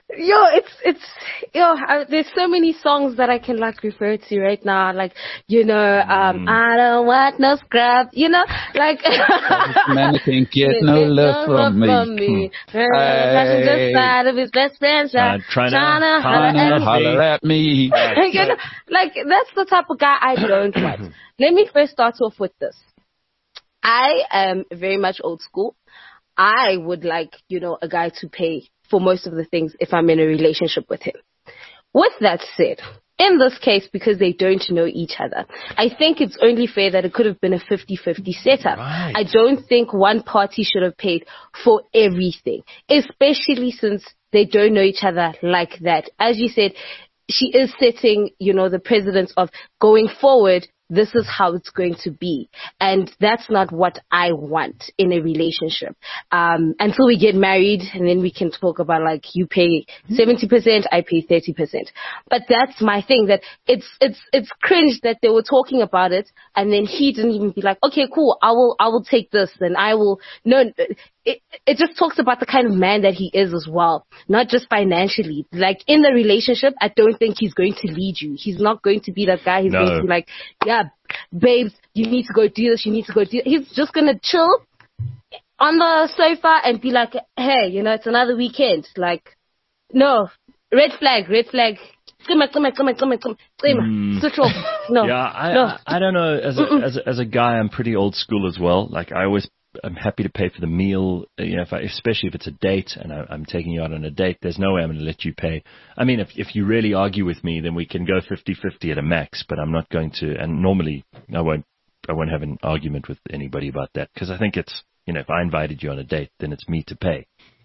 There's so many songs that I can, like, refer to right now, like, I don't want no scrub, like. Man can't get no love from me. Just side of his best friend, trying to holler at me. Like, that's the type of guy I don't want. Let me first start off with this. I am very much old school. I would like, a guy to pay for most of the things if I'm in a relationship with him. With that said, in this case, because they don't know each other, I think it's only fair that it could have been a 50-50 setup. Right. I don't think one party should have paid for everything, especially since they don't know each other like that. As you said, she is setting, the precedence of going forward. This is how it's going to be. And that's not what I want in a relationship. Until we get married, and then we can talk about, like, you pay 70%, I pay 30%. But that's my thing, that it's cringe that they were talking about it, and then he didn't even be like, okay, cool, I will take this, then I will. No, it just talks about the kind of man that he is as well, not just financially. Like, in the relationship, I don't think he's going to lead you. He's not going to be that guy. He's going to be like, yeah, babes, you need to go do this, you need to go do that. He's just going to chill on the sofa and be like, hey, it's another weekend. Like, no, red flag. Switch off. No. Yeah, I don't know. As a guy, I'm pretty old school as well. Like, I'm happy to pay for the meal, especially if it's a date and I'm taking you out on a date. There's no way I'm going to let you pay. I mean, if you really argue with me, then we can go 50-50 at a max, but I'm not going to. And normally I won't have an argument with anybody about that, because I think it's, if I invited you on a date, then it's me to pay.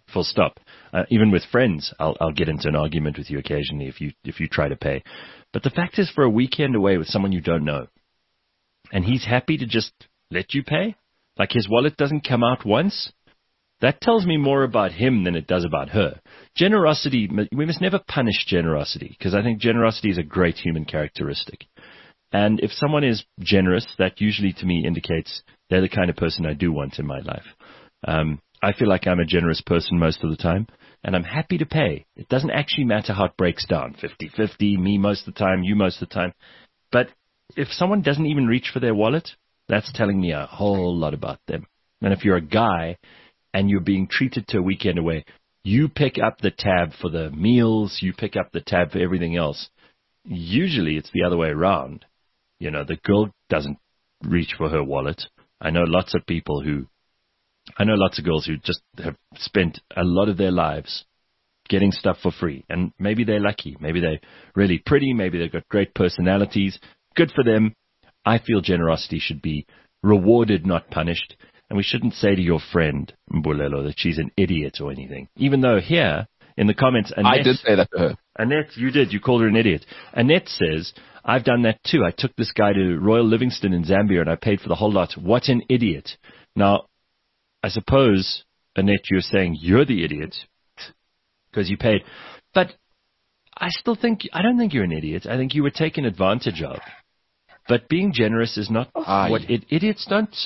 full stop. Even with friends, I'll get into an argument with you occasionally if you try to pay. But the fact is, for a weekend away with someone you don't know, and he's happy to just let you pay, like his wallet doesn't come out once, that tells me more about him than it does about her. Generosity, we must never punish generosity, because I think generosity is a great human characteristic. And if someone is generous, that usually to me indicates they're the kind of person I do want in my life. I feel like I'm a generous person most of the time, and I'm happy to pay. It doesn't actually matter how it breaks down, 50-50, me most of the time, you most of the time. But if someone doesn't even reach for their wallet, that's telling me a whole lot about them. And if you're a guy and you're being treated to a weekend away, you pick up the tab for the meals, you pick up the tab for everything else. Usually it's the other way around. You know, the girl doesn't reach for her wallet. I know lots of girls who just have spent a lot of their lives getting stuff for free. And maybe they're lucky. Maybe they're really pretty. Maybe they've got great personalities. Good for them. I feel generosity should be rewarded, not punished. And we shouldn't say to your friend, Mbulelo, that she's an idiot or anything. Even though here in the comments, Annette, I did say that to her. Annette, you did. You called her an idiot. Annette says, I've done that too. I took this guy to Royal Livingston in Zambia and I paid for the whole lot. What an idiot. Now, I suppose, Annette, you're saying you're the idiot because you paid. But I don't think you're an idiot. I think you were taken advantage of. But being generous is not what idiots don't,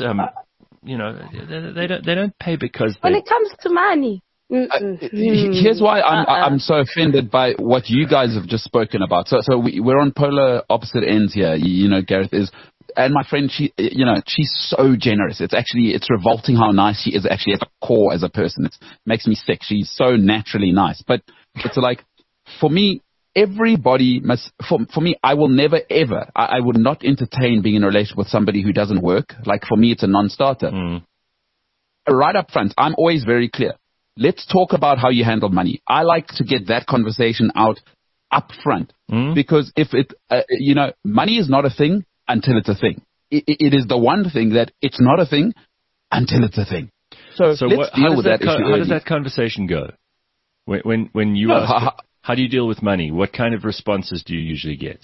they don't pay because when it comes to money. Here's why I'm so offended by what you guys have just spoken about. So we're on polar opposite ends here. You know, Gareth is, and my friend, she's so generous. It's revolting how nice she is actually at the core as a person. It makes me sick. She's so naturally nice. But it's like, for me, everybody must, for me, I will never ever, I would not entertain being in a relationship with somebody who doesn't work. Like for me, it's a non-starter. Right up front, I'm always very clear. Let's talk about how you handle money. I like to get that conversation out up front because if money is not a thing until it's a thing. It is the one thing that it's not a thing until it's a thing. So let's deal with that issue. How does that conversation go? When you ask, how do you deal with money? What kind of responses do you usually get?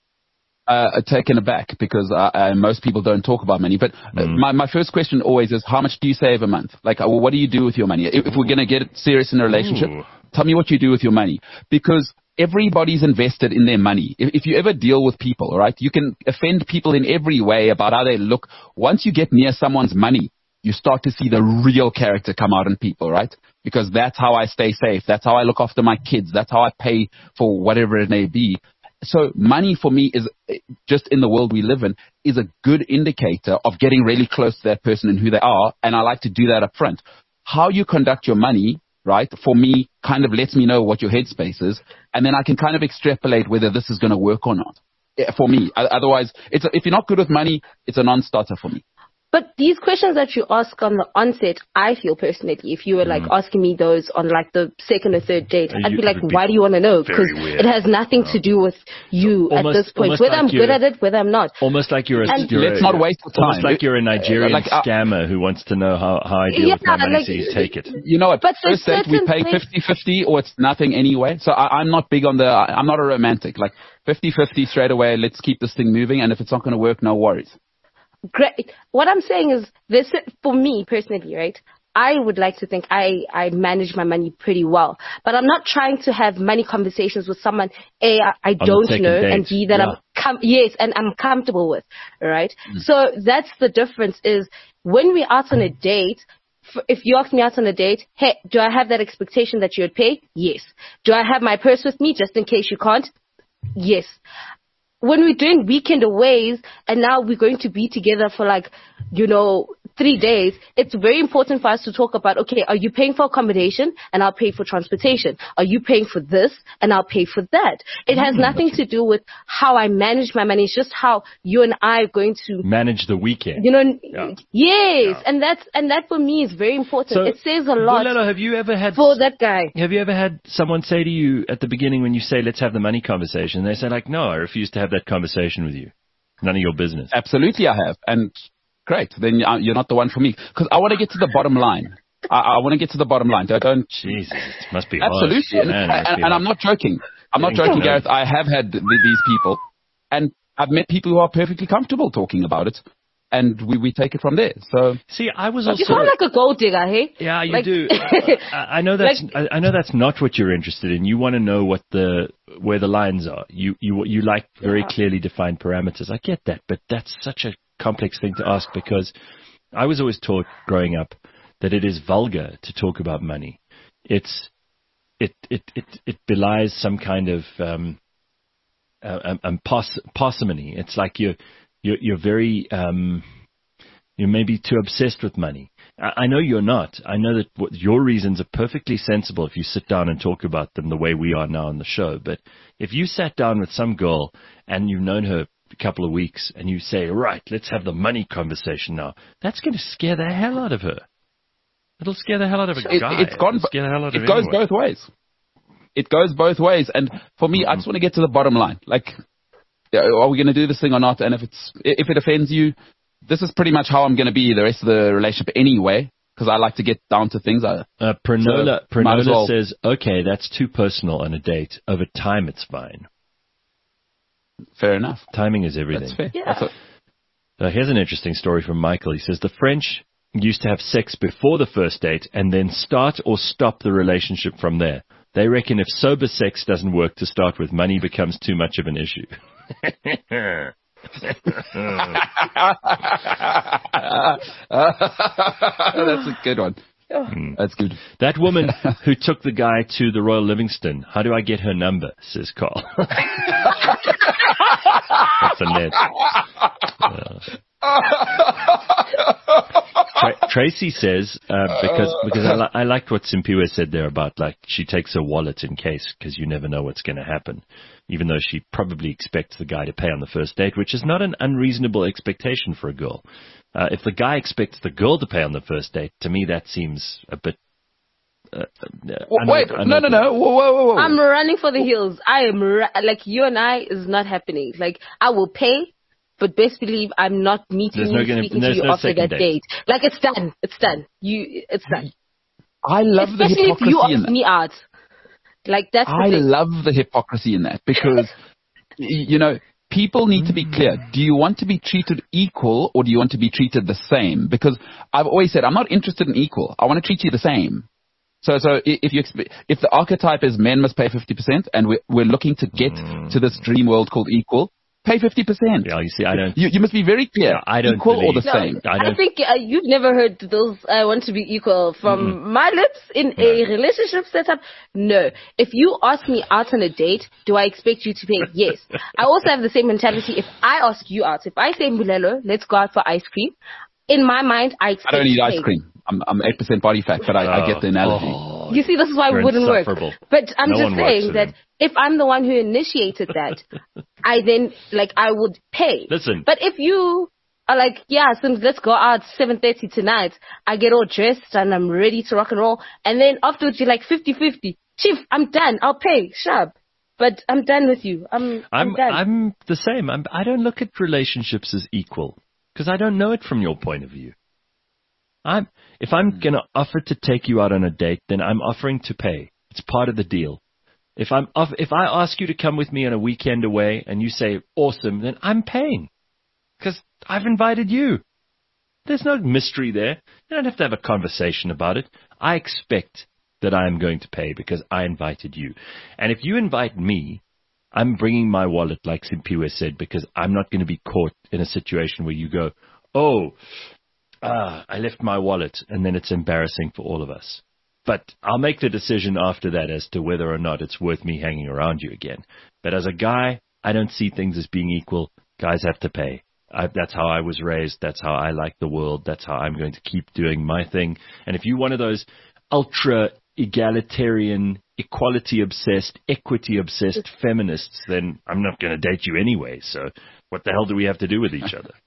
Taken aback because most people don't talk about money. But my first question always is, how much do you save a month? Like, what do you do with your money? If we're going to get serious in a relationship, tell me what you do with your money. Because everybody's invested in their money. If you ever deal with people, right, you can offend people in every way about how they look. Once you get near someone's money, you start to see the real character come out in people, right? Because that's how I stay safe. That's how I look after my kids. That's how I pay for whatever it may be. So money for me is, just in the world we live in, is a good indicator of getting really close to that person and who they are. And I like to do that up front. How you conduct your money, right, for me, kind of lets me know what your headspace is. And then I can kind of extrapolate whether this is going to work or not. For me. Otherwise, if you're not good with money, it's a non-starter for me. But these questions that you ask on the onset, I feel personally, if you were like asking me those on like the second or third date, I'd be like, why do you want to know? Because it has nothing to do with you at this point. Whether I'm good at it, whether I'm not. Almost like let's not waste the time. Almost like you're a Nigerian scammer who wants to know how I deal with my money, so you take it. You know what? First date, we pay 50-50 or it's nothing anyway. So I'm not big on I'm not a romantic. Like 50-50 straight away, let's keep this thing moving. And if it's not going to work, no worries. Great. What I'm saying is this, for me personally, right? I would like to think I manage my money pretty well, but I'm not trying to have money conversations with someone A, I don't know, and B, that I'm comfortable with, right? So that's the difference is when we're out on a date, if you ask me out on a date, hey, do I have that expectation that you would pay? Yes. Do I have my purse with me just in case you can't? Yes. When we're doing weekend aways and now we're going to be together for 3 days, it's very important for us to talk about, okay, are you paying for accommodation and I'll pay for transportation? Are you paying for this and I'll pay for that? It has nothing to do with how I manage my money. It's just how you and I are going to manage the weekend. Yes. Yeah. And that for me is very important. So, it says a lot. Bulelo, have you ever had for that guy? Have you ever had someone say to you at the beginning when you say, let's have the money conversation, they say like, no, I refuse to have that conversation with you. None of your business. Absolutely I have. And great, then you're not the one for me. Because I want to get to the bottom line. I want to get to the bottom line. Don't. Jesus, it must be absolutely. And I'm not joking. I'm not joking, Gareth. I have had these people, and I've met people who are perfectly comfortable talking about it, and we take it from there. So see, I was also. You sound like a gold digger, hey? Yeah, you do. I know that's. I know that's not what you're interested in. You want to know where the lines are. You like very clearly defined parameters. I get that, but that's such a complex thing to ask because I was always taught growing up that it is vulgar to talk about money. It belies some kind of parsimony. It's like you're very you're maybe too obsessed with money. I know you're not. I know that your reasons are perfectly sensible if you sit down and talk about them the way we are now on the show. But if you sat down with some girl and you've known her a couple of weeks and you say, right, let's have the money conversation now, that's going to scare the hell out of her. It'll scare the hell out of a guy. It goes both ways. It goes both ways. And for me, I just want to get to the bottom line. Like, are we going to do this thing or not? And if it offends you, this is pretty much how I'm going to be the rest of the relationship anyway, because I like to get down to things. Pranola says, okay, that's too personal on a date. Over time, it's fine. Fair enough. Timing is everything. That's fair. Yeah. Here's an interesting story from Michael. He says, the French used to have sex before the first date and then start or stop the relationship from there. They reckon if sober sex doesn't work to start with, money becomes too much of an issue. That's a good one. That's good. That woman who took the guy to the Royal Livingston, how do I get her number, says Carl. That's a net. Tracy says, because I liked what Simpiwe said there about, like, she takes her wallet in case, because you never know what's going to happen, even though she probably expects the guy to pay on the first date, which is not an unreasonable expectation for a girl. If the guy expects the girl to pay on the first date, to me that seems a bit... No. Whoa. I'm running for the hills. I am, like, you and I is not happening. Like, I will pay, but best believe I'm not meeting speaking to you after that date. Like, it's done. It's done. It's done. I love the hypocrisy in that. Especially if you ask me out. Like, that's the thing. love the hypocrisy in that because, people need to be clear. Do you want to be treated equal or do you want to be treated the same? Because I've always said I'm not interested in equal. I want to treat you the same. So if the archetype is men must pay 50% and we're looking to get to this dream world called equal, pay 50%. Yeah, you see, I don't. You must be very clear. No, I don't equal believe, or the same. I think you've never heard those. I want to be equal from my lips in a relationship setup. No. If you ask me out on a date, do I expect you to pay? Yes. I also have the same mentality. If I ask you out, if I say Mbulelo, let's go out for ice cream. In my mind, I expect. I don't eat ice cream. I'm 8% body fat, but I get the analogy. You see, this is why it wouldn't work. But I'm just saying that if I'm the one who initiated that, I would pay. Listen. But if you are like, Sims, let's go out 7:30 tonight, I get all dressed and I'm ready to rock and roll, and then afterwards you're like 50-50. Chief, I'm done. I'll pay. Sharp. But I'm done with you. I'm done. I'm the same. I don't look at relationships as equal because I don't know it from your point of view. If I'm going to offer to take you out on a date, then I'm offering to pay. It's part of the deal. If I ask you to come with me on a weekend away and you say, awesome, then I'm paying. Because I've invited you. There's no mystery there. You don't have to have a conversation about it. I expect that I am going to pay because I invited you. And if you invite me, I'm bringing my wallet, like Simpiwe said, because I'm not going to be caught in a situation where you go, I left my wallet, and then it's embarrassing for all of us. But I'll make the decision after that as to whether or not it's worth me hanging around you again. But as a guy, I don't see things as being equal. Guys have to pay. That's how I was raised. That's how I like the world. That's how I'm going to keep doing my thing. And if you're one of those ultra-egalitarian, equality-obsessed, equity-obsessed feminists, then I'm not going to date you anyway. So what the hell do we have to do with each other?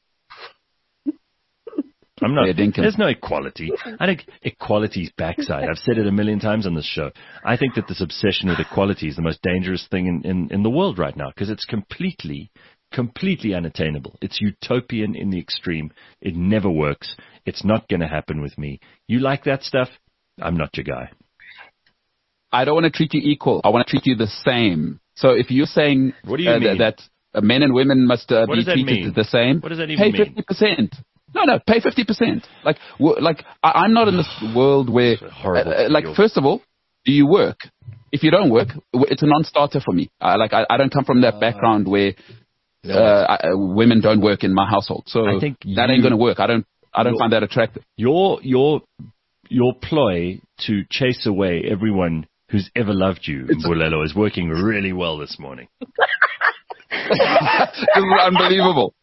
I'm not. There's no equality. I think equality's backside. I've said it a million times on this show. I think that this obsession with equality is the most dangerous thing in the world right now because it's completely completely unattainable. It's utopian in the extreme. It never works. It's not going to happen with me. You like that stuff? I'm not your guy. I don't want to treat you equal. I want to treat you the same. So if you're saying what do you mean? that men and women must be treated the same, what does that even mean? Pay 50%. No, pay 50%. I'm not in this world where, first of all, do you work? If you don't work, it's a non-starter for me. I don't come from that background where women don't work in my household. So I think that ain't going to work. I don't find that attractive. Your ploy to chase away everyone who's ever loved you, Mbulelo, is working really well this morning. This is unbelievable.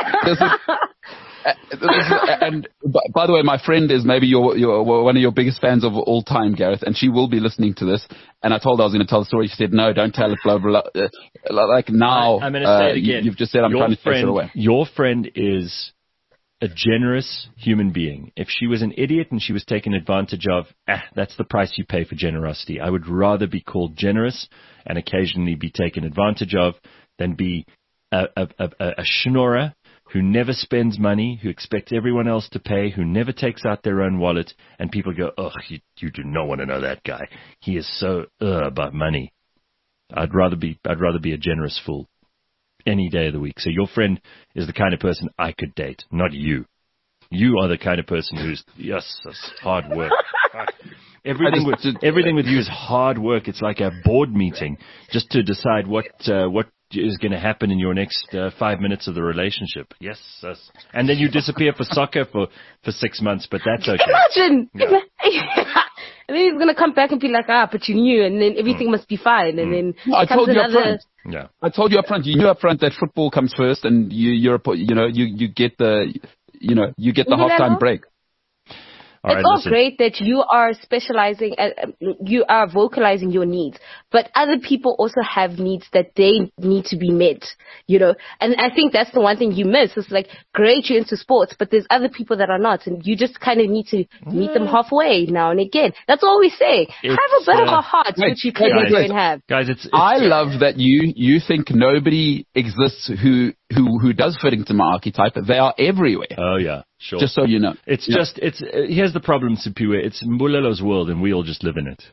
And by the way, my friend is maybe you're one of your biggest fans of all time, Gareth, and she will be listening to this. And I told her I was going to tell the story. She said, "No, don't tell it." Blah blah. Now, I'm going to say it again. You've just said I'm trying to chase her away. Your friend is a generous human being. If she was an idiot and she was taken advantage of, that's the price you pay for generosity. I would rather be called generous and occasionally be taken advantage of than be a schnorrer who never spends money, who expects everyone else to pay, who never takes out their own wallet, and people go, "Ugh, you do not want to know that guy. He is so about money." I'd rather be a generous fool any day of the week. So your friend is the kind of person I could date, not you. You are the kind of person who's that's hard work. Everything with you is hard work. It's like a board meeting just to decide what is going to happen in your next 5 minutes of the relationship. Yes. And then you disappear for soccer for 6 months, but that's okay. Imagine! Yeah. And then he's going to come back and be like, but you knew, and then everything must be fine. And then I told you up front. Yeah. I told you up front. You knew up front that football comes first, and you get the halftime break. It's all great that you are specializing, you are vocalizing your needs, but other people also have needs that they need to be met, and I think that's the one thing you miss. It's like, great, you're into sports, but there's other people that are not, and you just kind of need to meet them halfway now and again. That's all we say. Have a bit of a heart, which you clearly don't have. Guys, I love that you think nobody exists who does fit into my archetype. They are everywhere. Oh yeah. Sure. Just so you know. Here's the problem, Sipiwe. It's Mbulelo's world, and we all just live in it.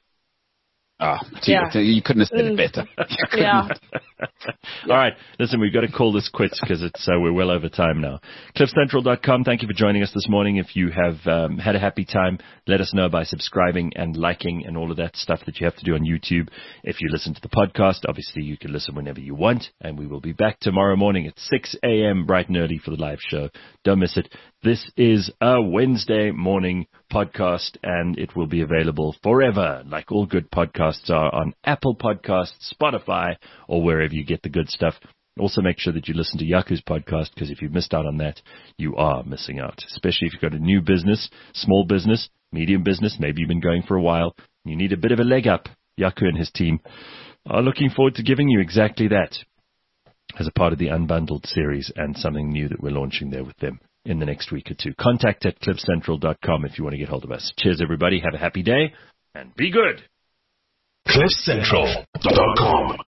You couldn't have said it better. Yeah. All right. Listen, we've got to call this quits because we're well over time now. CliffCentral.com. Thank you for joining us this morning. If you have had a happy time, let us know by subscribing and liking and all of that stuff that you have to do on YouTube. If you listen to the podcast, obviously you can listen whenever you want, and we will be back tomorrow morning at 6 a.m. bright and early for the live show. Don't miss it. This is a Wednesday morning podcast, and it will be available forever, like all good podcasts are, on Apple Podcasts, Spotify, or wherever you get the good stuff. Also, make sure that you listen to Yaku's podcast, because if you've missed out on that, you are missing out, especially if you've got a new business, small business, medium business, maybe you've been going for a while, you need a bit of a leg up. Yaku and his team are looking forward to giving you exactly that as a part of the Unbundled series and something new that we're launching there with them in the next week or two. Contact at cliffcentral.com if you want to get hold of us. Cheers, everybody. Have a happy day and be good. cliffcentral.com